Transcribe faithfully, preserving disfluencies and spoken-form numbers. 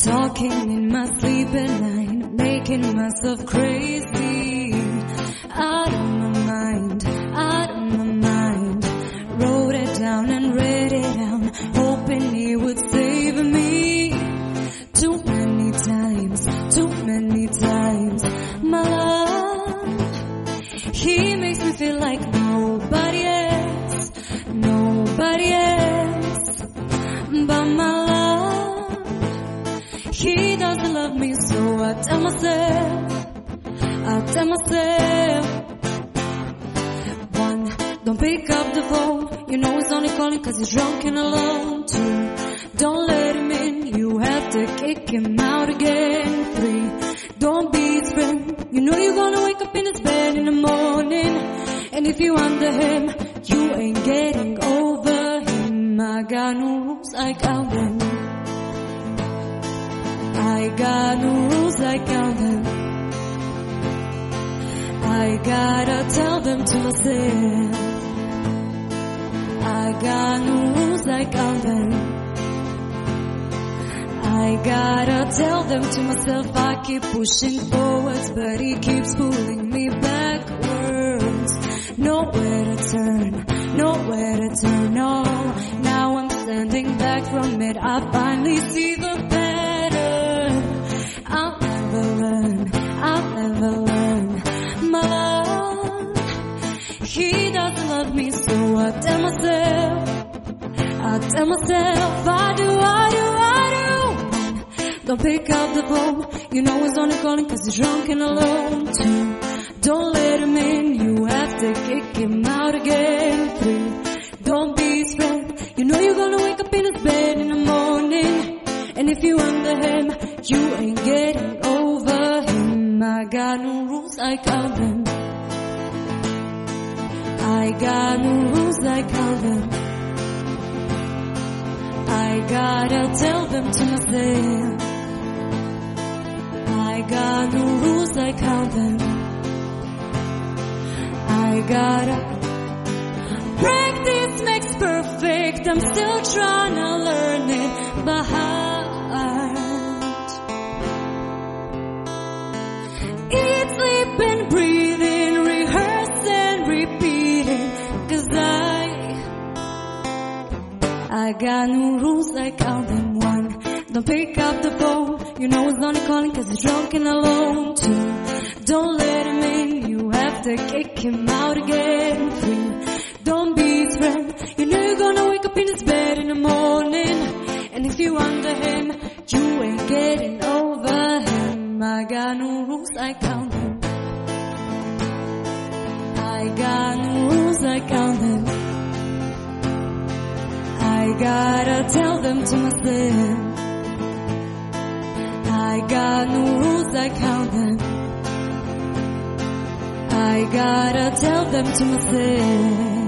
talking in my sleep at night, making myself crazy. Out of my mind, out of my mind. Wrote it down and read it out, hoping he would save me. Too many times, too many times, my love. He makes me feel like nobody else, nobody else but my love. He doesn't love me, so I tell myself, I tell myself. One, don't pick up the phone, you know he's only calling cause he's drunk and alone. Two, don't let him in, you have to kick him out again. Three, don't be his friend, you know you're gonna wake up in his bed in the morning. And if you under him, you ain't getting over him. I got no rules, I count them. I got no rules, I count them. I gotta tell them to myself. I got no rules, I count them. I gotta tell them to myself. I keep pushing forwards, but he keeps pulling me backwards. Nowhere to turn, nowhere to turn, no. Now I'm standing back from it, I finally see the pattern. I'll never learn, I'll never learn, my love. He doesn't love me, so I tell myself, I tell myself, I do, I do, I do. Don't pick up the phone, you know he's only calling cause he's drunk and alone. Two, don't let him in, you have to kick him out again. Three, don't be his friend, you know you're gonna wake up in his bed in the morning. And if you under him, you ain't getting over him. I got no rules, I count them. I got no rules, I count them. I gotta tell them to myself. I got no rules, I count them. I gotta practice makes perfect. I'm still trying to learn it by heart. Eat, sleep and breathing, rehearse and repeating. Cause I I got no rules, I count them. One, don't pick up the phone, you know he's only calling cause he's drunk and alone. Two, don't let him in, you have to kick him out again. Three, don't be his friend, you know you're gonna wake up in his bed in the morning. And if you under him, you ain't getting over him. I got no rules, I count them. I got no rules, I count them. I gotta tell them to myself. I got no rules, I count them. I gotta tell them to myself.